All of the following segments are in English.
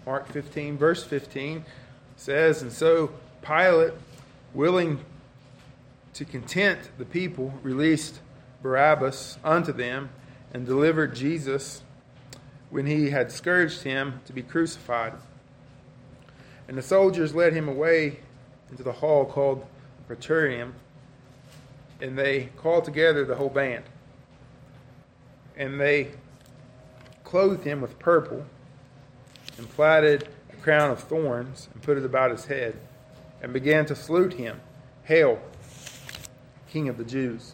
Mark 15, verse 15 says, "And so Pilate, willing to content the people, released Barabbas unto them, and delivered Jesus, when he had scourged him, to be crucified. And the soldiers led him away into the hall called the Praetorium, and they called together the whole band. And they clothed him with purple, and plaited a crown of thorns, and put it about his head, and began to salute him, Hail, King of the Jews.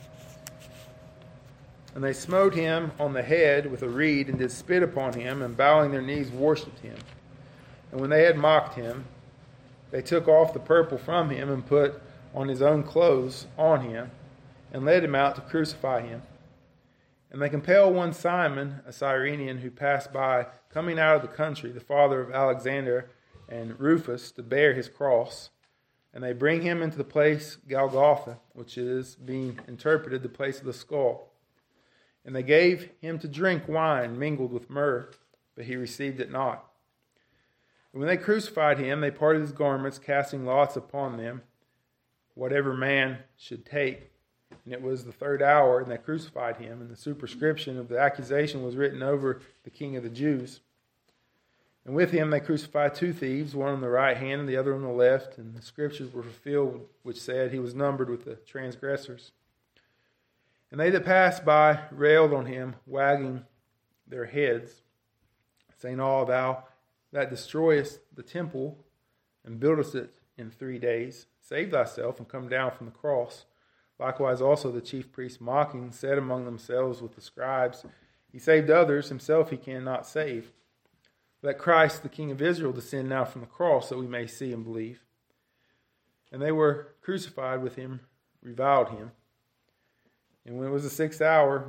And they smote him on the head with a reed, and did spit upon him, and bowing their knees worshipped him. And when they had mocked him, they took off the purple from him, and put on his own clothes on him, and led him out to crucify him. And they compel one Simon, a Cyrenian, who passed by, coming out of the country, the father of Alexander and Rufus, to bear his cross. And they bring him into the place Golgotha, which is, being interpreted, the place of the skull. And they gave him to drink wine mingled with myrrh, but he received it not. And when they crucified him, they parted his garments, casting lots upon them, whatever man should take. And it was the third hour, and they crucified him. And the superscription of the accusation was written over the King of the Jews. And with him they crucified two thieves, one on the right hand and the other on the left. And the scriptures were fulfilled, which said, He was numbered with the transgressors. And they that passed by railed on him, wagging their heads, saying, All thou that destroyest the temple, and buildest it in 3 days, save thyself, and come down from the cross. Likewise also the chief priests, mocking, said among themselves with the scribes, He saved others, himself he cannot save. Let Christ, the King of Israel, descend now from the cross, that we may see and believe. And they were crucified with him, reviled him. And when it was the 6th hour,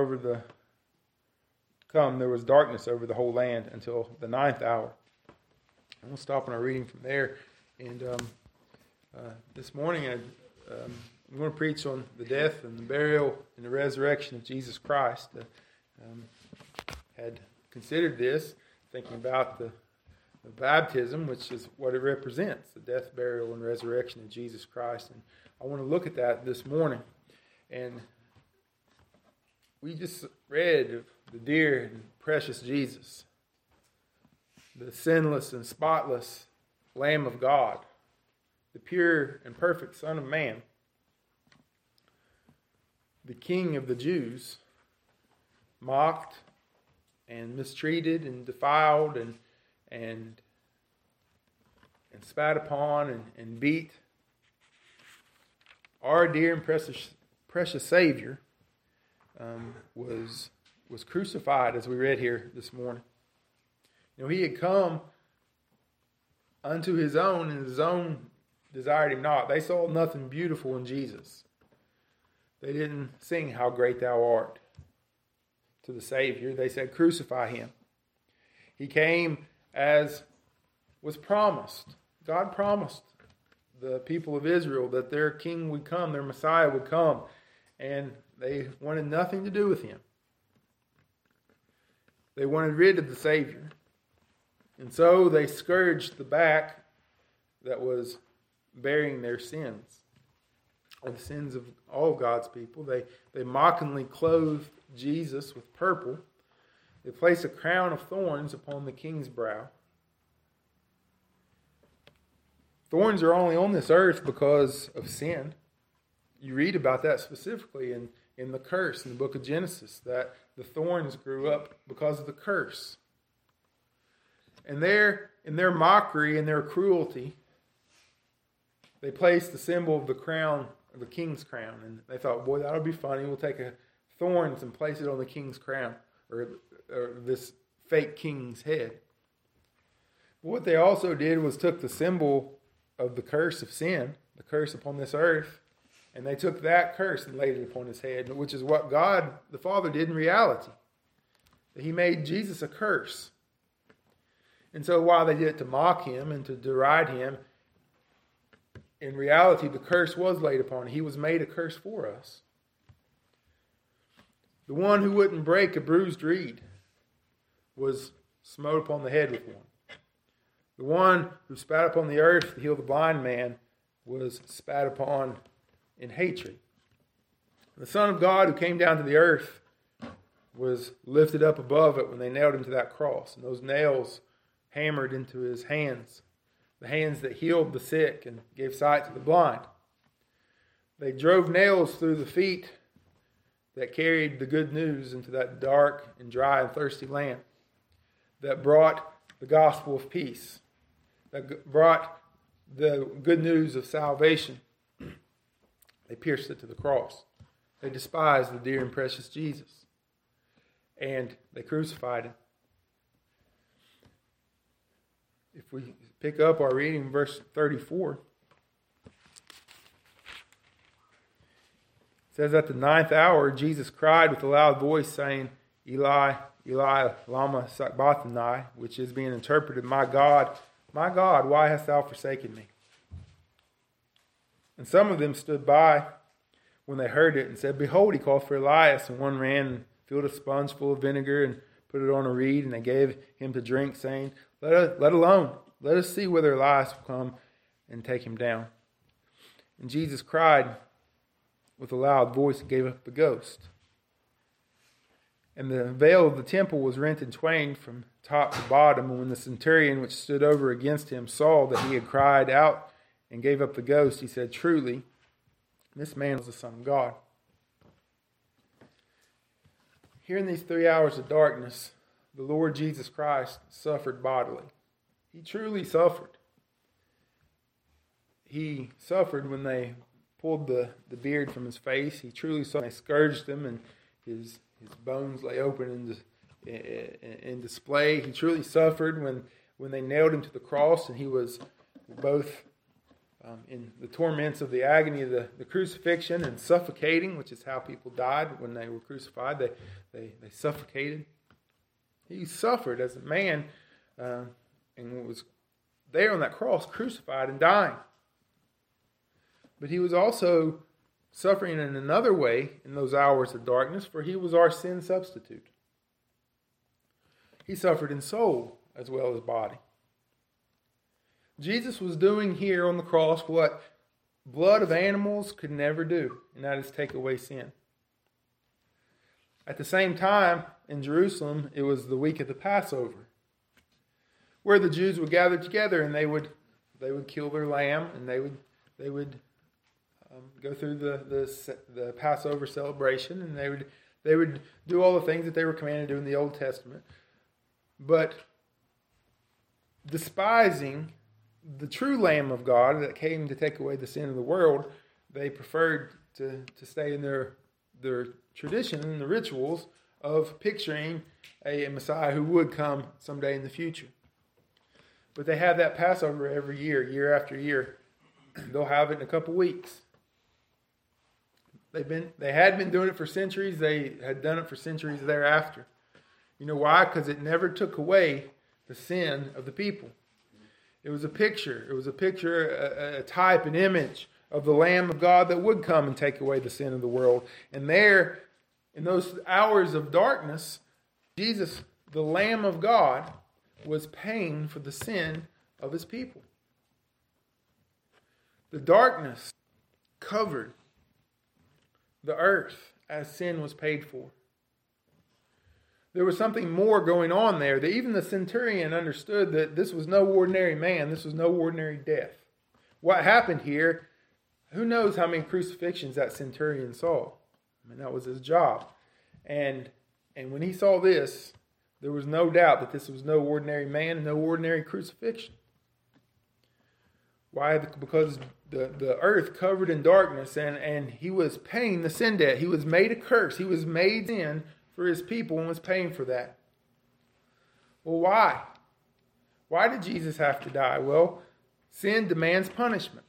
there was darkness over the whole land until the 9th hour. And we'll stop on our reading from there. And this morning, I'm going to preach on the death and the burial and the resurrection of Jesus Christ. Had considered this, thinking about the baptism, which is what it represents, the death, burial, and resurrection of Jesus Christ. And I want to look at that this morning. And we just read of the dear and precious Jesus, the sinless and spotless Lamb of God, the pure and perfect Son of Man, the King of the Jews, mocked and mistreated and defiled and spat upon and beat. Our dear and precious Savior was crucified, as we read here this morning. You know, he had come unto his own, and his own desired him not. They saw nothing beautiful in Jesus. They didn't sing How Great Thou Art to the Savior. They said, Crucify him. He came as was promised. God promised the people of Israel that their king would come, their Messiah would come, and they wanted nothing to do with him. They wanted rid of the Savior. And so they scourged the back that was bearing their sins, or the sins of all God's people. They mockingly clothed Jesus with purple. They placed a crown of thorns upon the king's brow. Thorns are only on this earth because of sin. You read about that specifically in the curse in the book of Genesis, that the thorns grew up because of the curse. And in their mockery and their cruelty, they placed the symbol of the crown, of the king's crown. And they thought, boy, that'll be funny. We'll take thorns and place it on the king's crown, or this fake king's head. But what they also did was took the symbol of the curse of sin, the curse upon this earth, and they took that curse and laid it upon his head, which is what God the Father did in reality. He made Jesus a curse. And so while they did it to mock him and to deride him, in reality the curse was laid upon him. He was made a curse for us. The one who wouldn't break a bruised reed was smote upon the head with one. The one who spat upon the earth to heal the blind man was spat upon in hatred. The Son of God who came down to the earth was lifted up above it when they nailed him to that cross. And those nails hammered into his hands, the hands that healed the sick and gave sight to the blind. They drove nails through the feet that carried the good news into that dark and dry and thirsty land, that brought the gospel of peace, that brought the good news of salvation. They pierced it to the cross. They despised the dear and precious Jesus. And they crucified him. If we pick up our reading in verse 34, it says, "At the 9th hour, Jesus cried with a loud voice, saying, Eli, Eli, lama sabachthani," which is being interpreted, my God, why hast thou forsaken me?" And some of them stood by when they heard it and said, "Behold, he called for Elias." And one ran and filled a sponge full of vinegar and put it on a reed, and they gave him to drink, saying, Let alone. Let us see whether Elias will come and take him down." And Jesus cried with a loud voice and gave up the ghost. And the veil of the temple was rent in twain from top to bottom. And when the centurion which stood over against him saw that he had cried out and gave up the ghost, he said, "Truly, this man was the Son of God." Here in these 3 hours of darkness, the Lord Jesus Christ suffered bodily. He truly suffered. He suffered when they pulled the beard from his face. He truly suffered. They scourged him, and his bones lay open in display. He truly suffered when they nailed him to the cross, and he was both in the torments of the agony of the crucifixion and suffocating, which is how people died when they were crucified. They suffocated. He suffered as a man and was there on that cross, crucified and dying. But he was also suffering in another way in those hours of darkness, for he was our sin substitute. He suffered in soul as well as body. Jesus was doing here on the cross what blood of animals could never do, and that is take away sin. At the same time, in Jerusalem, it was the week of the Passover, where the Jews would gather together and they would kill their lamb, and they would go through the Passover celebration, and they would do all the things that they were commanded to do in the Old Testament. But despising the true Lamb of God that came to take away the sin of the world, they preferred to stay in their tradition and the rituals of picturing a Messiah who would come someday in the future. But they have that Passover every year, year after year. They'll have it in a couple weeks. They had been doing it for centuries. They had done it for centuries thereafter. You know why? Because it never took away the sin of the people. It was a picture. It was a picture, a type, an image of the Lamb of God that would come and take away the sin of the world. And there, in those hours of darkness, Jesus, the Lamb of God, was paying for the sin of his people. The darkness covered the earth as sin was paid for. There was something more going on there, that even the centurion understood that this was no ordinary man, this was no ordinary death. What happened here, who knows how many crucifixions that centurion saw? I mean, that was his job. And when he saw this, there was no doubt that this was no ordinary man and no ordinary crucifixion. Why? Because the earth covered in darkness, and he was paying the sin debt. He was made a curse. He was made sin for his people and was paying for that. Well, why? Why did Jesus have to die? Well, sin demands punishment.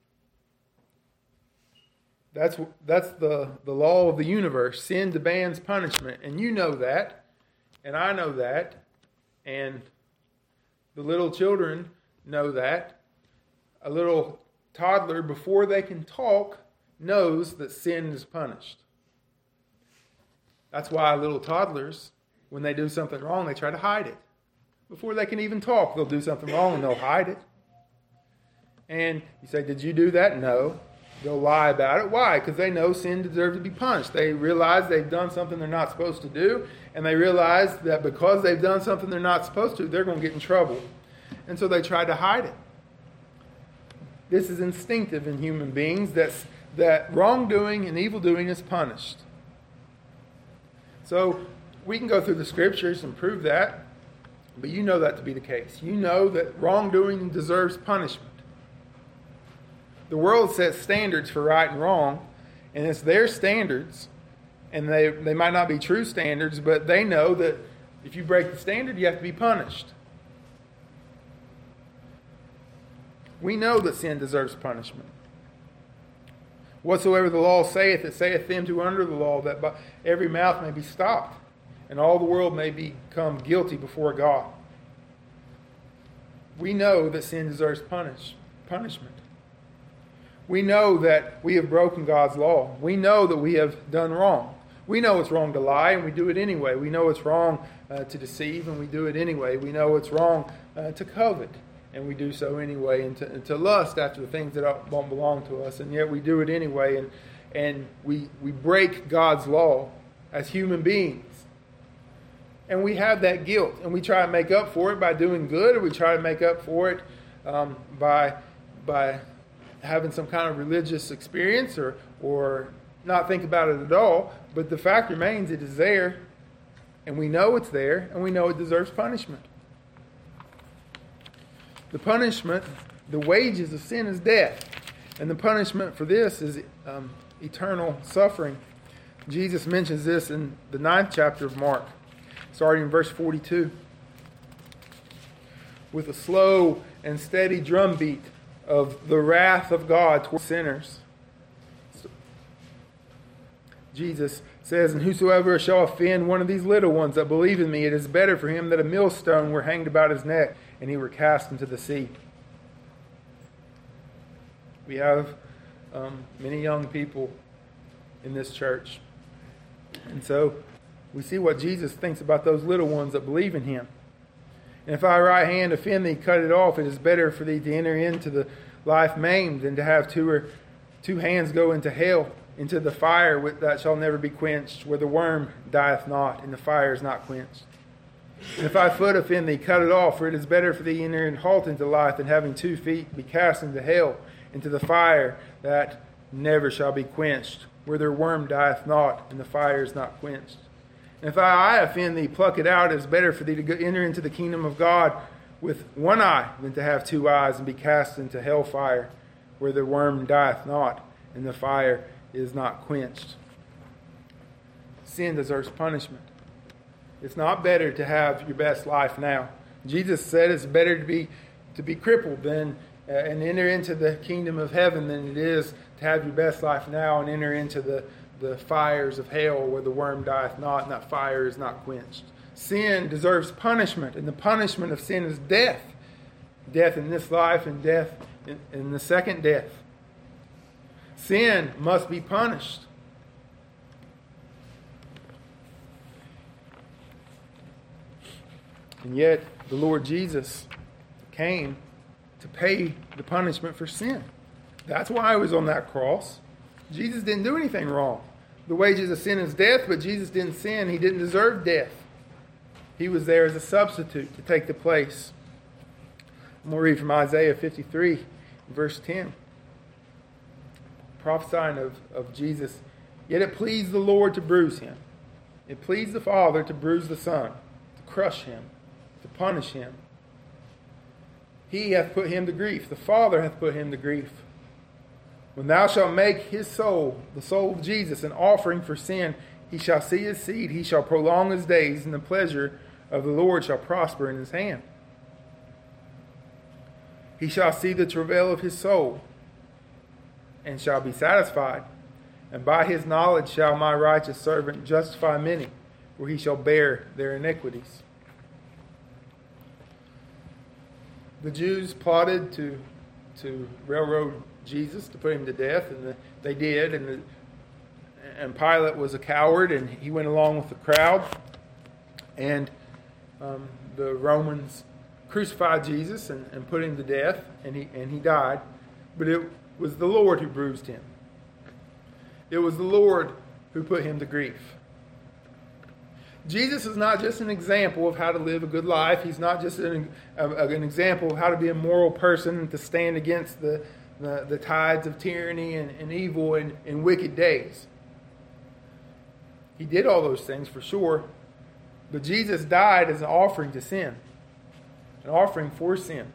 That's the law of the universe. Sin demands punishment. And you know that. And I know that. And the little children know that. A little toddler, before they can talk, knows that sin is punished. That's why little toddlers, when they do something wrong, they try to hide it. Before they can even talk, they'll do something wrong and they'll hide it. And you say, did you do that? No. They'll lie about it. Why? Because they know sin deserves to be punished. They realize they've done something they're not supposed to do, and they realize that because they've done something they're not supposed to, they're going to get in trouble. And so they try to hide it. This is instinctive in human beings, that wrongdoing and evildoing is punished. So we can go through the scriptures and prove that, but you know that to be the case. You know that wrongdoing deserves punishment. The world sets standards for right and wrong, and it's their standards, and they might not be true standards, but they know that if you break the standard, you have to be punished. We know that sin deserves punishment. Whatsoever the law saith, it saith them who are under the law, that by every mouth may be stopped, and all the world may become guilty before God. We know that sin deserves punishment. We know that we have broken God's law. We know that we have done wrong. We know it's wrong to lie, and we do it anyway. We know it's wrong to deceive, and we do it anyway. We know it's wrong to covet, and we do so anyway, and to lust after the things that don't belong to us, and yet we do it anyway, and we break God's law as human beings. And we have that guilt, and we try to make up for it by doing good, or we try to make up for it by having some kind of religious experience or not think about it at all. But the fact remains, it is there, and we know it's there, and we know it deserves punishment. The punishment, the wages of sin is death, and the punishment for this is eternal suffering. Jesus mentions this in the 9th chapter of Mark, starting in verse 42. With a slow and steady drumbeat of the wrath of God toward sinners. Jesus says, and whosoever shall offend one of these little ones that believe in me, it is better for him that a millstone were hanged about his neck and he were cast into the sea. We have many young people in this church. And so we see what Jesus thinks about those little ones that believe in him. And if thy right hand offend thee, cut it off. It is better for thee to enter into the life maimed than to have two hands go into hell, into the fire that shall never be quenched, where the worm dieth not, and the fire is not quenched. And if thy foot offend thee, cut it off. For it is better for thee to enter and halt into life than having 2 feet be cast into hell, into the fire that never shall be quenched, where their worm dieth not, and the fire is not quenched. And if thy eye offend thee, pluck it out. It is better for thee to enter into the kingdom of God with one eye than to have 2 eyes and be cast into hellfire, where the worm dieth not, and the fire is not quenched. Sin deserves punishment. It's not better to have your best life now. Jesus said it's better to be crippled than and enter into the kingdom of heaven than it is to have your best life now and enter into the fires of hell where the worm dieth not and that fire is not quenched. Sin deserves punishment, and the punishment of sin is death. Death in this life and death in the second death. Sin must be punished. And yet the Lord Jesus came to pay the punishment for sin. That's why he was on that cross. Jesus didn't do anything wrong. The wages of sin is death, but Jesus didn't sin. He didn't deserve death. He was there as a substitute to take the place. I'm going to read from Isaiah 53, verse 10. Prophesying of Jesus. Yet it pleased the Lord to bruise him. It pleased the Father to bruise the Son, to crush him, to punish him. He hath put him to grief. The Father hath put him to grief. When thou shalt make his soul, the soul of Jesus, an offering for sin, he shall see his seed, he shall prolong his days, and the pleasure of the Lord shall prosper in his hand. He shall see the travail of his soul, and shall be satisfied. And by his knowledge shall my righteous servant justify many, for he shall bear their iniquities. The Jews plotted to railroad Jesus, to put him to death, and they did. And Pilate was a coward, and he went along with the crowd. And the Romans crucified Jesus and put him to death, and he died. But it was the Lord who bruised him. It was the Lord who put him to grief. Jesus is not just an example of how to live a good life. He's not just an example of how to be a moral person, to stand against the tides of tyranny and evil in wicked days. He did all those things for sure, but Jesus died as an offering to sin, an offering for sin.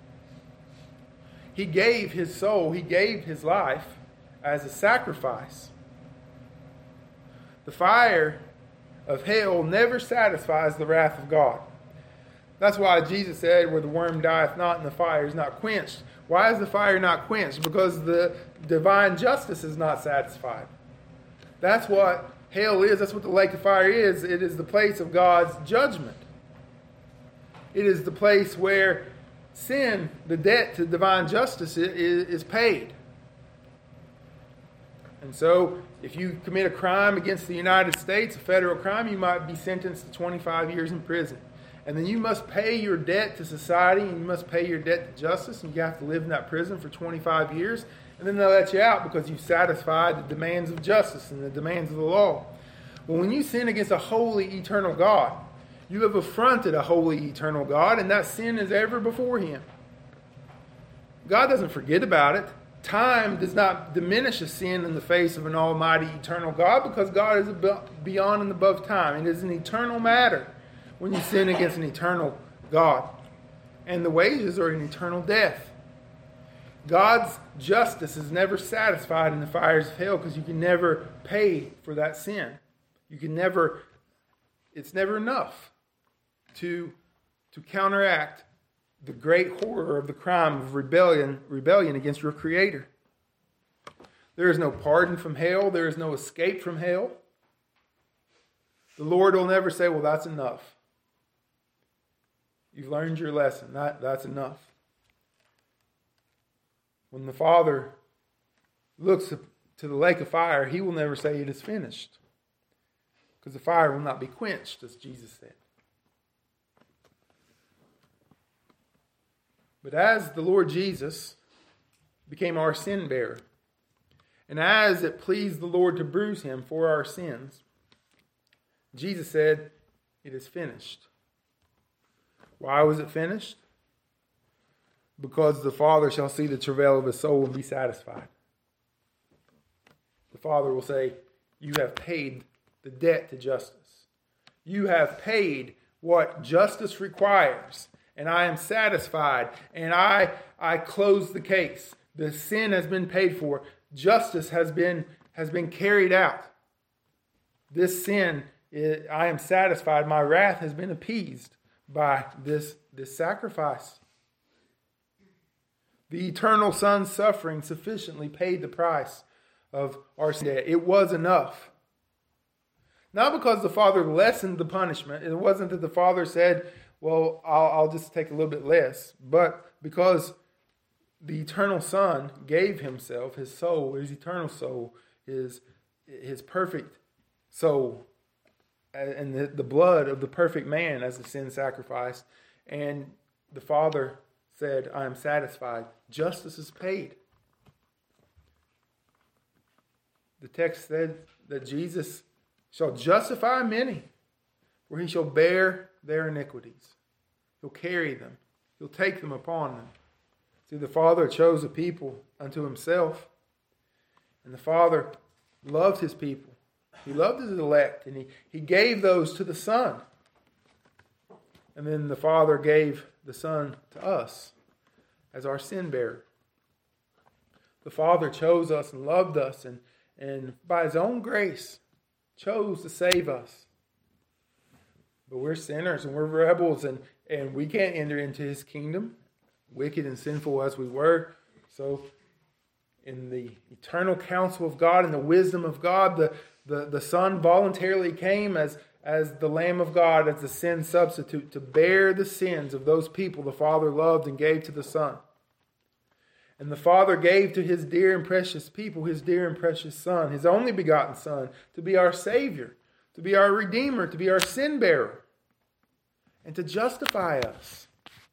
He gave his soul, he gave his life as a sacrifice. The fire of hell never satisfies the wrath of God. That's why Jesus said, where the worm dieth not and the fire is not quenched. Why is the fire not quenched? Because the divine justice is not satisfied. That's what hell is. That's what the lake of fire is. It is the place of God's judgment. It is the place where sin, the debt to divine justice, is paid. And so, if you commit a crime against the United States, a federal crime, you might be sentenced to 25 years in prison. And then you must pay your debt to society, and you must pay your debt to justice, and you have to live in that prison for 25 years. And then they'll let you out because you've satisfied the demands of justice and the demands of the law. Well, when you sin against a holy, eternal God, you have affronted a holy, eternal God, and that sin is ever before him. God doesn't forget about it. Time does not diminish a sin in the face of an almighty, eternal God, because God is beyond and above time. It is an eternal matter when you sin against an eternal God. And the wages are an eternal death. God's justice is never satisfied in the fires of hell because you can never pay for that sin. It's never enough to counteract the great horror of the crime of rebellion against your Creator. There is no pardon from hell. There is no escape from hell. The Lord will never say, well, that's enough. You've learned your lesson. That's enough. When the Father looks to the lake of fire, he will never say it is finished, because the fire will not be quenched, as Jesus said. But as the Lord Jesus became our sin bearer, and as it pleased the Lord to bruise him for our sins, Jesus said, it is finished. Why was it finished? Because the Father shall see the travail of his soul and be satisfied. The Father will say, you have paid the debt to justice. You have paid what justice requires. And I am satisfied, and I close the case. The sin has been paid for. Justice has been carried out. This sin, I am satisfied. My wrath has been appeased by this sacrifice. The eternal Son's suffering sufficiently paid the price of our sin. It was enough. Not because the Father lessened the punishment. It wasn't that the Father said, well, I'll just take a little bit less. But because the eternal Son gave himself, his soul, his eternal soul, his perfect soul, and the blood of the perfect man as a sin sacrifice. And the Father said, I am satisfied. Justice is paid. The text said that Jesus shall justify many, for he shall bear their iniquities. He'll carry them. He'll take them upon them. See, the Father chose a people unto himself. And the Father loved his people. He loved his elect. And he gave those to the Son. And then the Father gave the Son to us as our sin bearer. The Father chose us and loved us, and by his own grace chose to save us. But we're sinners and we're rebels, and we can't enter into his kingdom, wicked and sinful as we were. So in the eternal counsel of God and the wisdom of God, the Son voluntarily came as the Lamb of God, as the sin substitute, to bear the sins of those people the Father loved and gave to the Son. And the Father gave to his dear and precious people, his dear and precious Son, his only begotten Son, to be our Savior, to be our Redeemer, to be our sin bearer. and to justify us,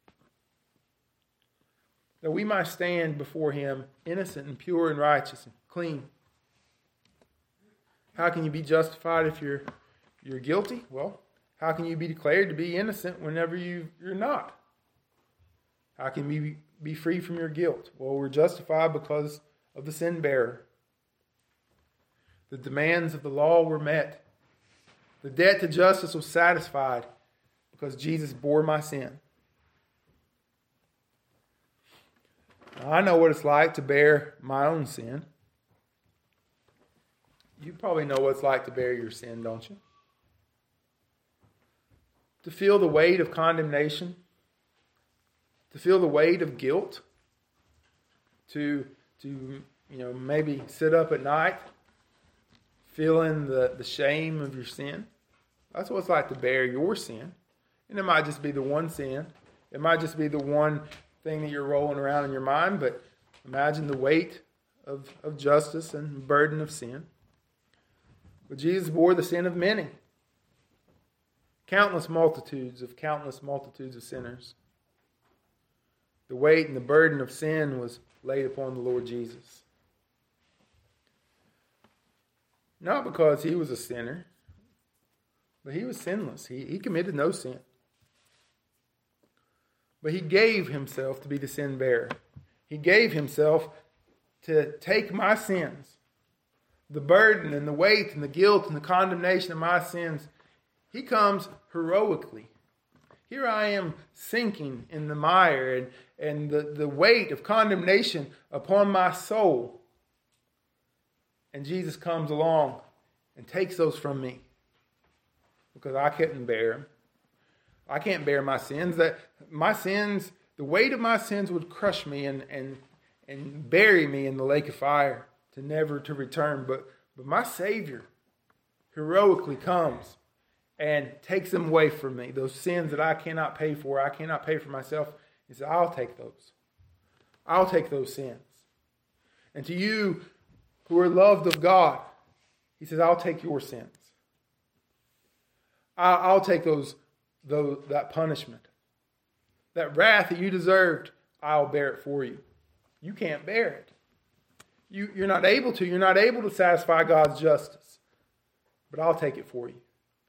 that we might stand before him innocent and pure and righteous and clean. How can you be justified if you're guilty? Well, how can you be declared to be innocent whenever you're not? How can you be free from your guilt? Well, we're justified because of the sin bearer. The demands of the law were met. The debt to justice was satisfied because Jesus bore my sin. Now, I know what it's like to bear my own sin. You probably know what it's like to bear your sin, don't you? To feel the weight of condemnation, to feel the weight of guilt, to maybe sit up at night feeling the shame of your sin. That's what it's like to bear your sin. And it might just be the one sin. It might just be the one thing that you're rolling around in your mind, but imagine the weight of justice and burden of sin. But Jesus bore the sin of many. Countless multitudes of sinners. The weight and the burden of sin was laid upon the Lord Jesus. Not because he was a sinner, but he was sinless. He committed no sin. But he gave himself to be the sin bearer. He gave himself to take my sins, the burden and the weight and the guilt and the condemnation of my sins. He comes heroically. Here I am sinking in the mire and the weight of condemnation upon my soul. And Jesus comes along and takes those from me because I couldn't bear them. I can't bear my sins. The weight of my sins would crush me and bury me in the lake of fire to never to return. But my Savior heroically comes and takes them away from me. Those sins that I cannot pay for, I cannot pay for myself. He says, I'll take those. I'll take those sins. And to you who are loved of God, he says, I'll take your sins. I'll take that punishment. That wrath that you deserved, I'll bear it for you. You can't bear it. You're not able to. You're not able to satisfy God's justice. But I'll take it for you.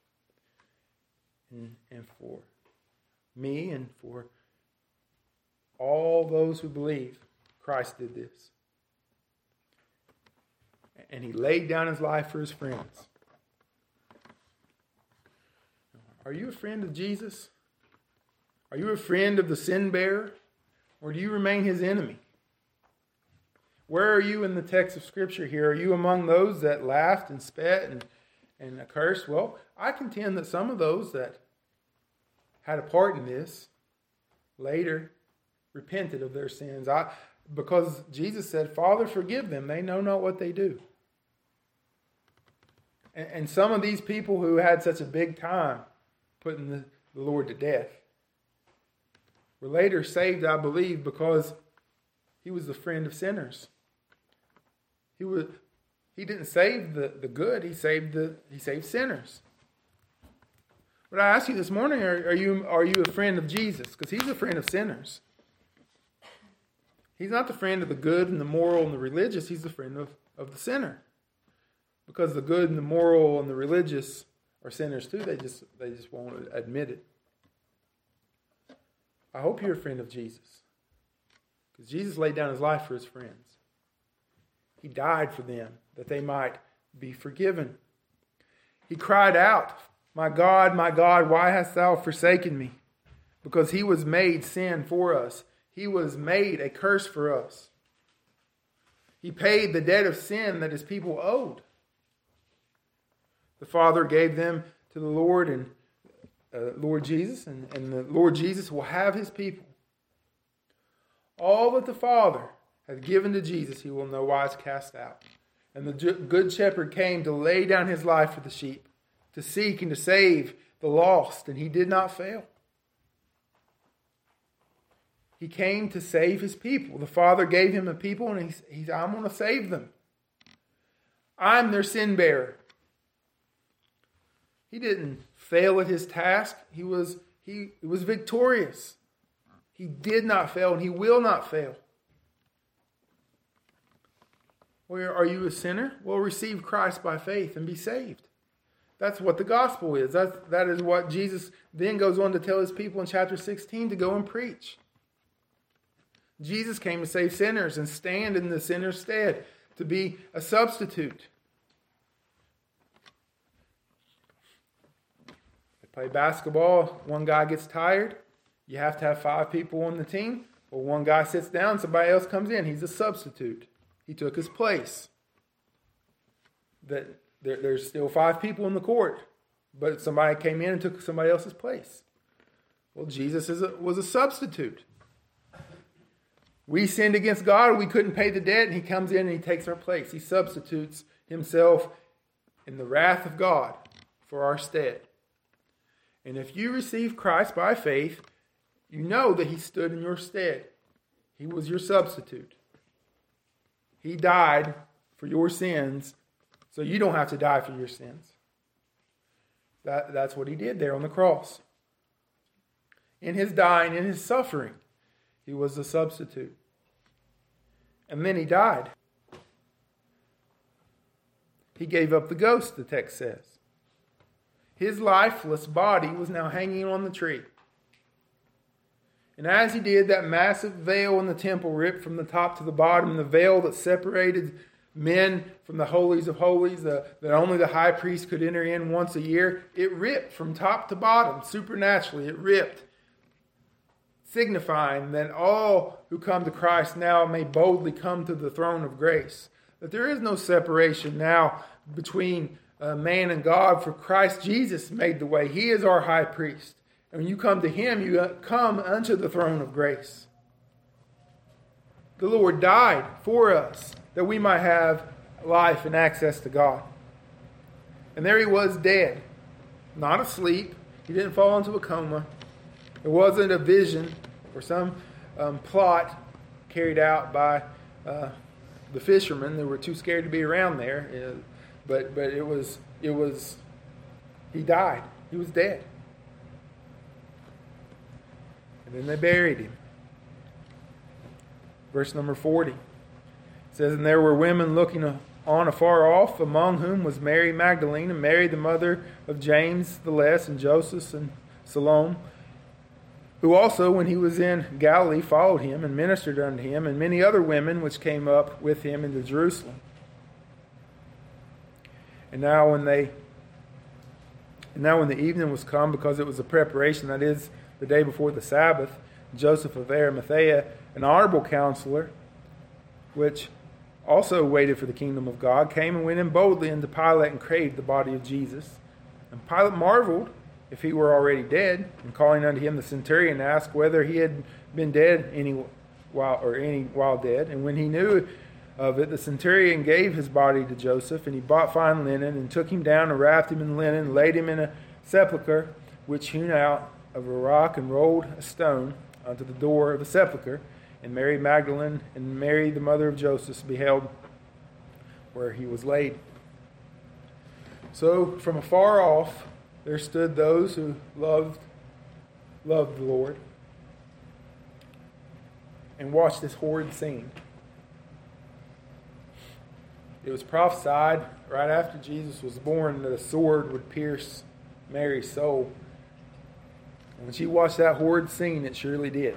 And for me and for all those who believe, Christ did this. And he laid down his life for his friends. Are you a friend of Jesus? Are you a friend of the sin bearer? Or do you remain his enemy? Where are you in the text of Scripture here? Are you among those that laughed and spat and cursed? Well, I contend that some of those that had a part in this later repented of their sins. Because Jesus said, Father, forgive them. They know not what they do. And some of these people who had such a big time putting the Lord to death were later saved, I believe, because he was the friend of sinners. He didn't save the good, he saved sinners. But I ask you this morning, are you a friend of Jesus? Because he's a friend of sinners. He's not the friend of the good and the moral and the religious, he's the friend of the sinner. Because the good and the moral and the religious are sinners too, they just won't admit it. I hope you're a friend of Jesus. Because Jesus laid down his life for his friends. He died for them that they might be forgiven. He cried out, my God, why hast thou forsaken me? Because he was made sin for us. He was made a curse for us. He paid the debt of sin that his people owed. The Father gave them to the Lord and Lord Jesus, and the Lord Jesus will have his people. All that the Father hath given to Jesus, he will no wise cast out. And the good shepherd came to lay down his life for the sheep, to seek and to save the lost, and he did not fail. He came to save his people. The Father gave him a people, and he's I'm going to save them. I'm their sin bearer. He didn't fail at his task. He was He was victorious. He did not fail, and he will not fail. Where are you a sinner? Well, receive Christ by faith and be saved. That's what the gospel is. That is what Jesus then goes on to tell his people in chapter 16 to go and preach. Jesus came to save sinners and stand in the sinner's stead, to be a substitute. They play basketball, one guy gets tired. You have to have 5 people on the team. Well, one guy sits down, somebody else comes in. He's a substitute. He took his place. There's still 5 people in the court, but somebody came in and took somebody else's place. Well, Jesus was a substitute. We sinned against God, we couldn't pay the debt, and he comes in and he takes our place. He substitutes himself in the wrath of God for our stead. And if you receive Christ by faith, you know that he stood in your stead. He was your substitute. He died for your sins, so you don't have to die for your sins. That's what he did there on the cross. In his dying, in his suffering, he was the substitute. And then he died. He gave up the ghost, the text says. His lifeless body was now hanging on the tree. And as he did, that massive veil in the temple ripped from the top to the bottom, the veil that separated men from the holies of holies, that only the high priest could enter in once a year, it ripped from top to bottom, supernaturally. It ripped, signifying that all who come to Christ now may boldly come to the throne of grace. That there is no separation now between man and God, for Christ Jesus made the way. He is our high priest. And when you come to him, you come unto the throne of grace. The Lord died for us, that we might have life and access to God. And there he was, dead, not asleep. He didn't fall into a coma. It wasn't a vision or some plot carried out by the fishermen that were too scared to be around there. But it was he died. He was dead. And then they buried him. Verse number 40 says, "And there were women looking on afar off, among whom was Mary Magdalene, and Mary the mother of James the Less, and Joseph and Salome, who also, when he was in Galilee, followed him and ministered unto him, and many other women which came up with him into Jerusalem. And now when the evening was come, because it was a preparation, that is, the day before the Sabbath, Joseph of Arimathea, an honorable counselor, which also waited for the kingdom of God, came and went in boldly unto Pilate and craved the body of Jesus. And Pilate marveled if he were already dead, and calling unto him the centurion, asked whether he had been dead any while dead. And when he knew of it, the centurion gave his body to Joseph, and he bought fine linen, and took him down and wrapped him in linen, and laid him in a sepulchre which hewn out of a rock, and rolled a stone unto the door of the sepulchre. And Mary Magdalene and Mary the mother of Joseph beheld where he was laid." So from afar off there stood those who loved the Lord and watched this horrid scene. It was prophesied right after Jesus was born that a sword would pierce Mary's soul. And when she watched that horrid scene, it surely did.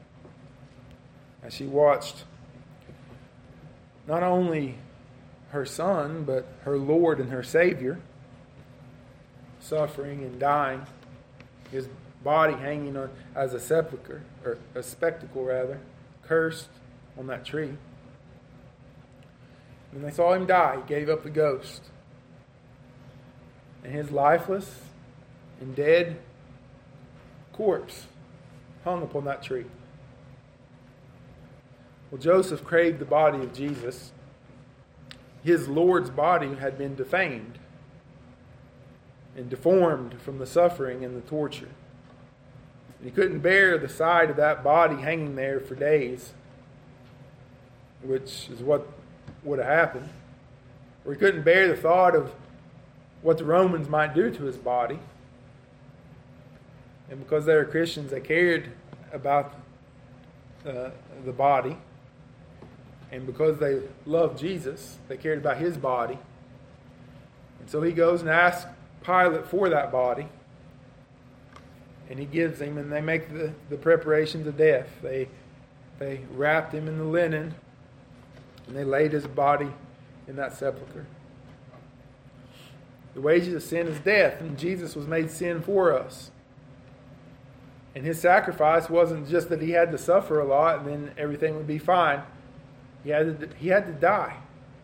As she watched not only her son, but her Lord and her Savior suffering and dying, his body hanging on as a sepulchre, or a spectacle rather, cursed on that tree. When they saw him die, he gave up the ghost. And his lifeless and dead corpse hung upon that tree. Well, Joseph craved the body of Jesus. His Lord's body had been defamed and deformed from the suffering and the torture. And he couldn't bear the sight of that body hanging there for days, which is what would have happened. Or he couldn't bear the thought of what the Romans might do to his body. And because they were Christians, they cared about the body. And because they loved Jesus, they cared about his body. And so he goes and asks Pilate for that body. And he gives him, and they make the preparations of death. They wrapped him in the linen, and they laid his body in that sepulcher. The wages of sin is death, and Jesus was made sin for us. And his sacrifice wasn't just that he had to suffer a lot and then everything would be fine. He had to die.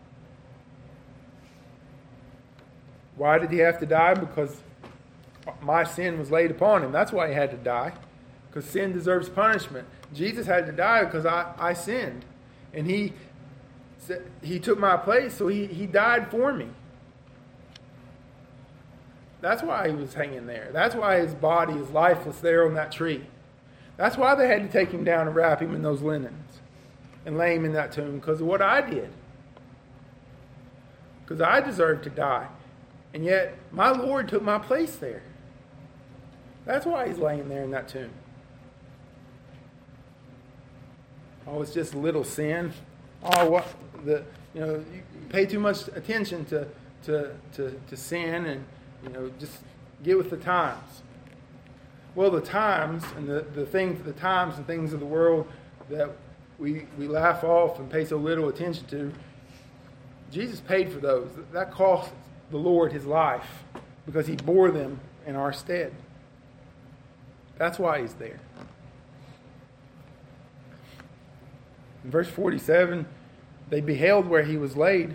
Why did he have to die? Because my sin was laid upon him. That's why he had to die. Because sin deserves punishment. Jesus had to die because I sinned. And he took my place, so he died for me. That's why he was hanging there. That's why his body is lifeless there on that tree. That's why they had to take him down and wrap him in those linens and lay him in that tomb, because of what I did. Because I deserved to die. And yet, my Lord took my place there. That's why he's laying there in that tomb. Oh, it's just a little sin. Oh, you pay too much attention to sin and just get with the times. Well, the times and the times and things of the world that we laugh off and pay so little attention to, Jesus paid for those. That cost the Lord his life because he bore them in our stead. That's why he's there. In verse 47, they beheld where he was laid.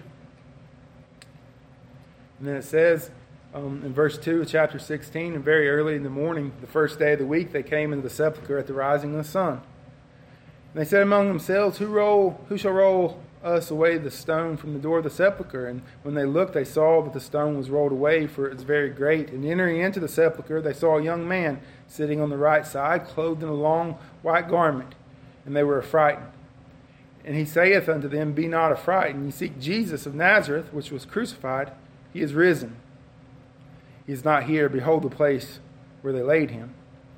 And then it says, in verse 2 of chapter 16, and very early in the morning, the first day of the week, they came into the sepulchre at the rising of the sun. And they said among themselves, Who shall roll us away the stone from the door of the sepulchre? And when they looked, they saw that the stone was rolled away, for it was very great. And entering into the sepulchre, they saw a young man sitting on the right side, clothed in a long white garment. And they were affrighted. And he saith unto them, Be not affrighted. Ye seek Jesus of Nazareth, which was crucified. He is risen. He is not here. Behold the place where they laid him.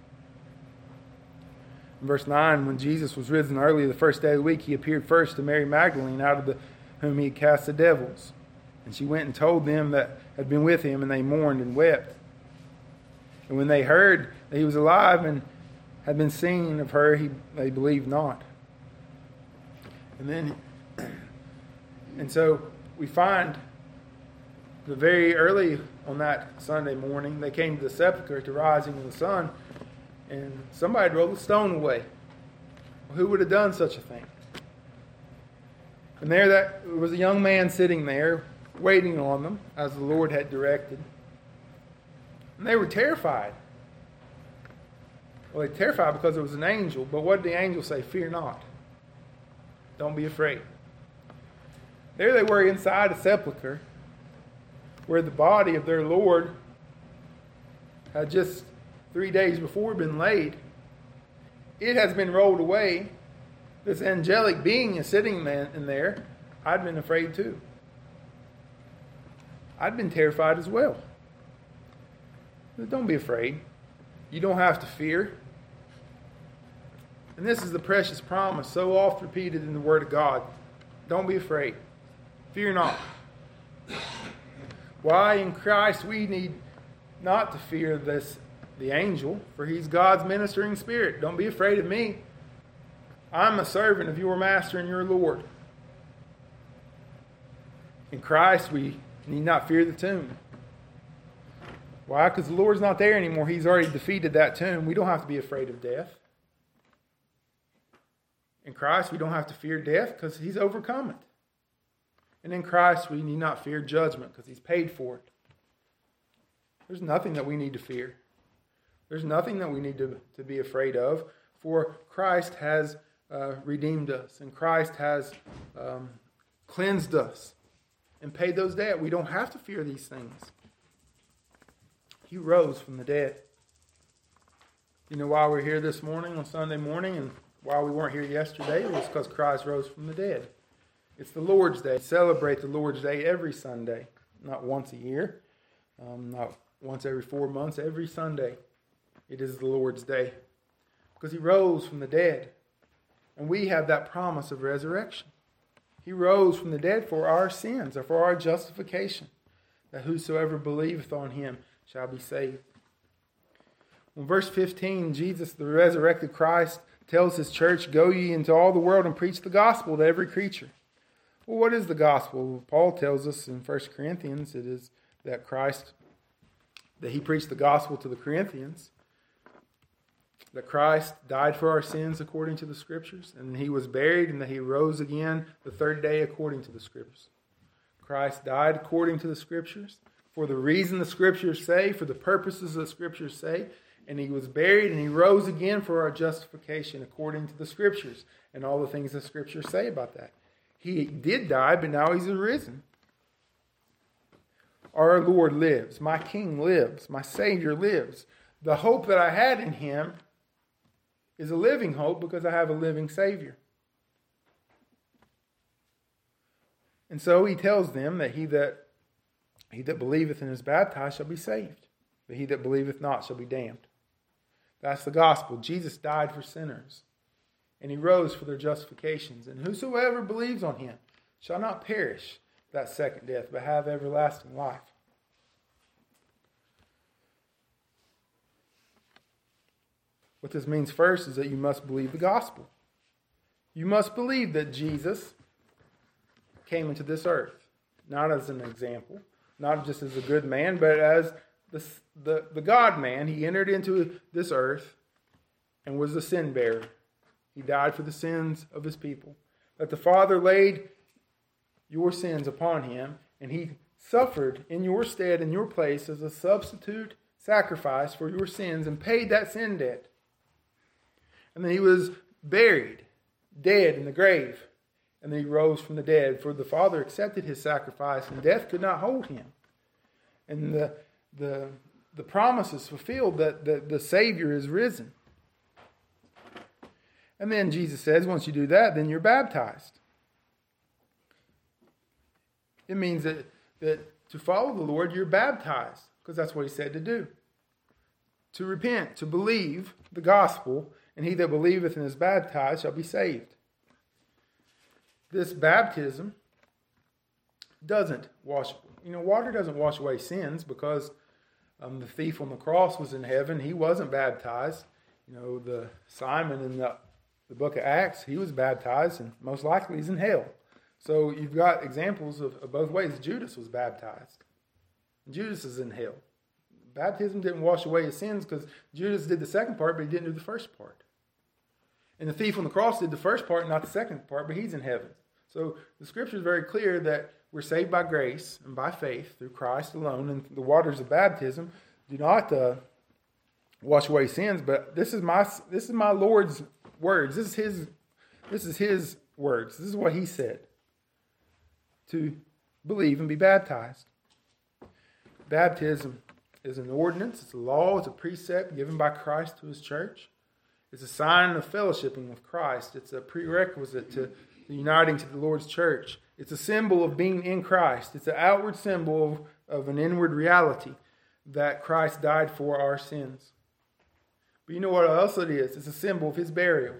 In verse 9, when Jesus was risen early the first day of the week, he appeared first to Mary Magdalene, out of whom he had cast the devils. And she went and told them that had been with him, and they mourned and wept. And when they heard that he was alive and had been seen of her, they believed not. And so we find the very early on that Sunday morning, they came to the sepulchre at the rising of the sun, and somebody rolled a stone away. Well, who would have done such a thing? And there was a young man sitting there, waiting on them, as the Lord had directed. And they were terrified. Well, they were terrified because it was an angel, but what did the angel say? Fear not. Don't be afraid. There they were inside a sepulchre, where the body of their Lord had just 3 days before been laid. It has been rolled away. This angelic being is sitting in there. I'd been afraid too. I'd been terrified as well. But don't be afraid. You don't have to fear. And this is the precious promise so oft repeated in the Word of God. Don't be afraid. Fear not. Why? In Christ we need not to fear the angel, for he's God's ministering spirit. Don't be afraid of me. I'm a servant of your master and your Lord. In Christ we need not fear the tomb. Why? Because the Lord's not there anymore. He's already defeated that tomb. We don't have to be afraid of death. In Christ we don't have to fear death because he's overcome it. And in Christ, we need not fear judgment because he's paid for it. There's nothing that we need to fear. There's nothing that we need to be afraid of, for Christ has redeemed us, and Christ has cleansed us and paid those debts. We don't have to fear these things. He rose from the dead. You know why we're here this morning on Sunday morning and why we weren't here yesterday? It was because Christ rose from the dead. It's the Lord's Day. We celebrate the Lord's Day every Sunday, not once a year, not once every 4 months, every Sunday. it is the Lord's day. Because he rose from the dead. And we have that promise of resurrection. He rose from the dead for our sins, or for our justification, that whosoever believeth on him shall be saved. In verse 15, Jesus, the resurrected Christ, tells his church, "Go ye into all the world and preach the gospel to every creature." Well, what is the gospel? Paul tells us in 1 Corinthians, it is that he preached the gospel to the Corinthians, that Christ died for our sins according to the Scriptures, and he was buried, and that he rose again the third day according to the Scriptures. Christ died according to the Scriptures, for the reason the Scriptures say, for the purposes the Scriptures say, and he was buried, and he rose again for our justification according to the Scriptures, and all the things the Scriptures say about that. He did die, but now he's arisen. Our Lord lives. My King lives. My Savior lives. The hope that I had in him is a living hope because I have a living Savior. And so he tells them that he that believeth and is baptized shall be saved, but he that believeth not shall be damned. That's the gospel. Jesus died for sinners, and he rose for their justifications. And whosoever believes on him shall not perish that second death, but have everlasting life. What this means first is that you must believe the gospel. You must believe that Jesus came into this earth, not as an example, not just as a good man, but as the God-man. He entered into this earth and was the sin bearer. He died for the sins of his people. That the Father laid your sins upon him, and he suffered in your stead, in your place, as a substitute sacrifice for your sins, and paid that sin debt. And then he was buried, dead in the grave. And then he rose from the dead, for the Father accepted his sacrifice, and death could not hold him. And the promise is fulfilled that the Savior is risen. And then Jesus says, once you do that, then you're baptized. It means that to follow the Lord, you're baptized, because that's what he said to do. To repent, to believe the gospel, and he that believeth and is baptized shall be saved. This baptism doesn't wash, water doesn't wash away sins, because the thief on the cross was in heaven. He wasn't baptized. The Simon in the book of Acts, he was baptized, and most likely he's in hell. So you've got examples of both ways. Judas was baptized. Judas is in hell. Baptism didn't wash away his sins, because Judas did the second part, but he didn't do the first part. And the thief on the cross did the first part, not the second part, but he's in heaven. So the Scripture is very clear that we're saved by grace and by faith through Christ alone, and the waters of baptism do not wash away sins. But this is my Lord's words. This is his words. This is what he said: to believe and be baptized. Baptism is an ordinance. It's a law. It's a precept given by Christ to his church. It's a sign of fellowshipping with Christ. It's a prerequisite to uniting to the Lord's church. It's a symbol of being in Christ. It's an outward symbol of an inward reality that Christ died for our sins. But you know what else it is? It's a symbol of his burial.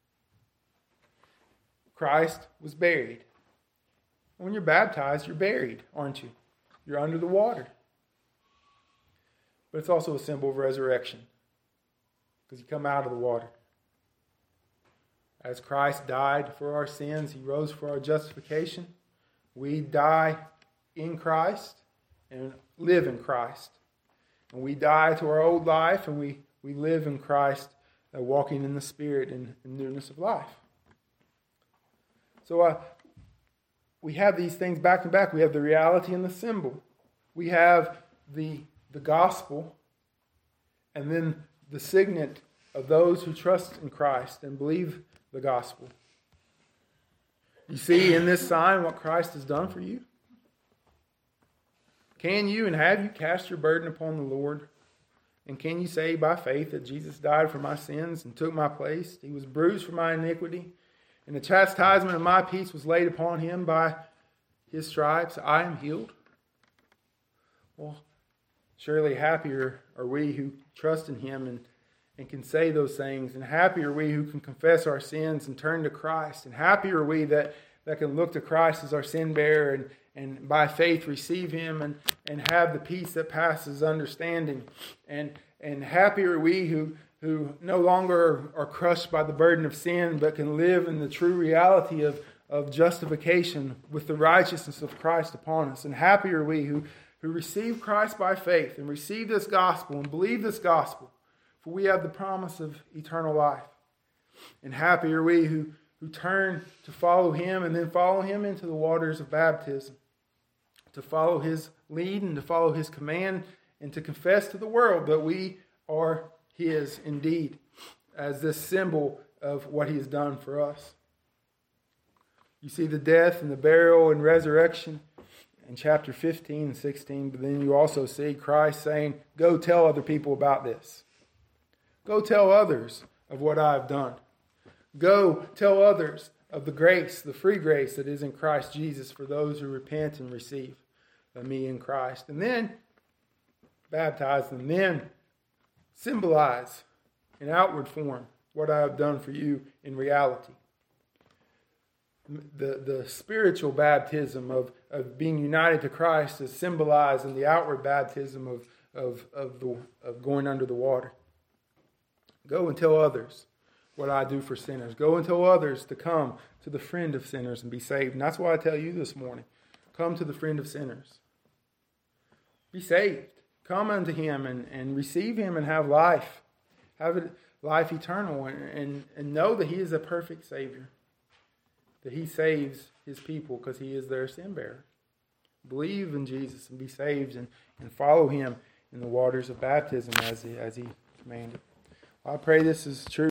Christ was buried. When you're baptized, you're buried, aren't you? You're under the water. But it's also a symbol of resurrection, because you come out of the water. As Christ died for our sins, he rose for our justification. We die in Christ and live in Christ. And we die to our old life, and we live in Christ, walking in the Spirit and newness of life. So we have these things back to back. We have the reality and the symbol. We have the gospel, and then the signet of those who trust in Christ and believe the gospel. You see in this sign what Christ has done for you? Can you and have you cast your burden upon the Lord? And can you say by faith that Jesus died for my sins and took my place? He was bruised for my iniquity, and the chastisement of my peace was laid upon him. By his stripes I am healed. Well, surely happier are we who trust in him and can say those things. And happy are we who can confess our sins and turn to Christ. And happy are we that can look to Christ as our sin bearer and by faith receive Him and have the peace that passes understanding. And happy are we who no longer are crushed by the burden of sin, but can live in the true reality of justification with the righteousness of Christ upon us. And happy are we who receive Christ by faith and receive this gospel and believe this gospel, for we have the promise of eternal life. And happy are we who turn to follow Him and then follow Him into the waters of baptism, to follow His lead and to follow His command and to confess to the world that we are His indeed, as this symbol of what He has done for us. You see the death and the burial and resurrection in chapter 15 and 16, but then you also see Christ saying, go tell other people about this. Go tell others of what I have done. Go tell others of the grace, the free grace that is in Christ Jesus for those who repent and receive me in Christ. And then baptize them, then symbolize in outward form what I have done for you in reality. The spiritual baptism of being united to Christ is symbolized in the outward baptism of going under the water. Go and tell others what I do for sinners. Go and tell others to come to the friend of sinners and be saved. And that's why I tell you this morning, come to the friend of sinners. Be saved. Come unto Him and receive Him and have life. Have it life eternal and know that He is a perfect Savior. That He saves His people because He is their sin bearer. Believe in Jesus and be saved and follow Him in the waters of baptism as He commanded. I pray this is true.